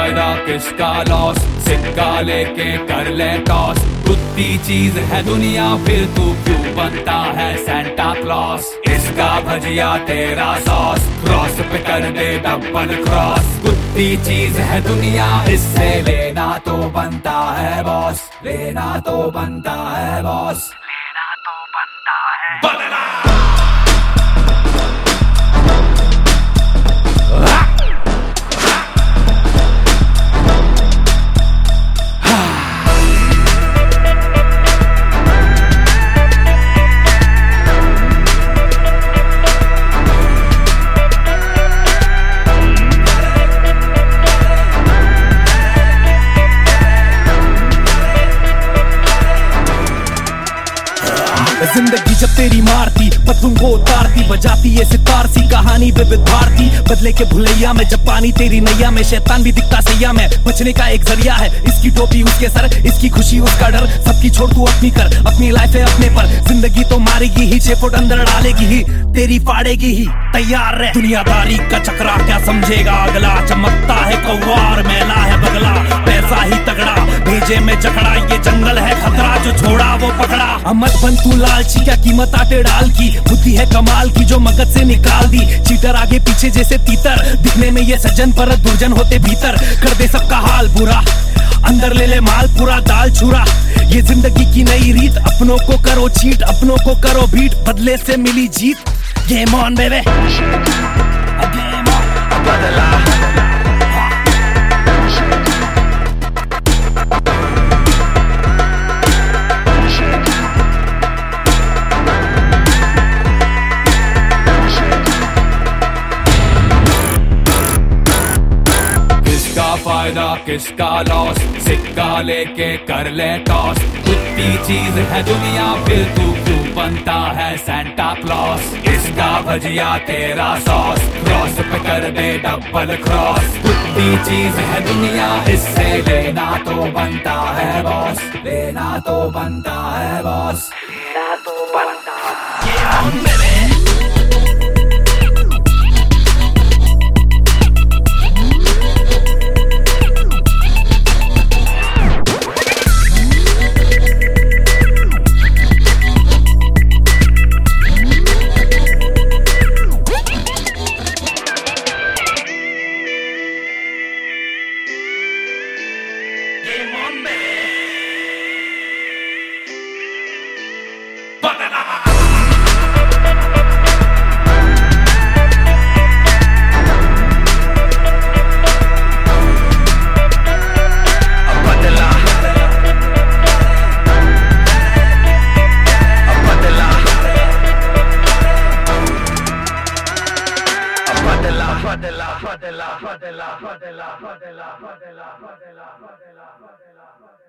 फायदा किसका लॉस, सिक्का लेके कर ले टॉस। कुत्ती चीज है दुनिया फिर तू क्यों बनता है सेंटा क्लॉस। इसका भजिया तेरा सॉस, क्रॉस पे कर दे डबल क्रॉस। कुत्ती चीज है दुनिया, इससे लेना तो बनता है बॉस, लेना तो बनता है बॉस, लेना तो बनता है बनना। जिंदगी जब तेरी मारती पत्थरों को उतारती, बजाती ये सितार सी कहानी विविध भारती। बदले के भुलैया में जब पानी तेरी नैया में, शैतान भी दिखता सैया में। बचने का एक जरिया है, इसकी टोपी उसके सर, इसकी खुशी उसका डर। सबकी छोड़ तू अपनी कर, अपनी लाइफ है अपने पर। जिंदगी तो मारेगी ही, 6 फुट अंदर डालेगी ही, तेरी फाड़ेगी ही। तैयार रह, दुनियादारी का चक्रा क्या समझेगा अगला। चमकता है कौवार, मैला है बगला, पैसा ही तगड़ा, भेजे में जकड़ा। ये जंगल है खतरा, जो छोड़ा वो पकड़ा। अमत बन तू लालची, क्या कीमत आटे डाल की। बुद्धि है कमाल की, जो मगज से निकाल दी। चीटर आगे पीछे जैसे तीतर, दिखने में ये सज्जन पर दुर्जन होते भीतर। कर दे सबका हाल बुरा, अंदर ले ले माल पूरा दाल चूरा। ये जिंदगी की नई रीत, अपनों को करो चीट, अपनों को करो बीट। बदले से मिली जीत, game on baby, game on. बदला फायदा किसका लॉस, सिक्का लेके कर ले टॉस। कुत्ती चीज है दुनिया फिर तू क्यों बनता है सेंटा क्लॉस। इसका भजिया तेरा सॉस, क्रॉस पे कर दे डबल क्रॉस। कुत्ती चीज है दुनिया, इससे लेना तो बनता है बॉस, लेना तो बनता है बॉस, लेना तो बनता है। Game on, baby. Banana. Badala. Badala. Badala. Badala. Badala. Badala. Badala. Badala. Badala. Badala. Badala.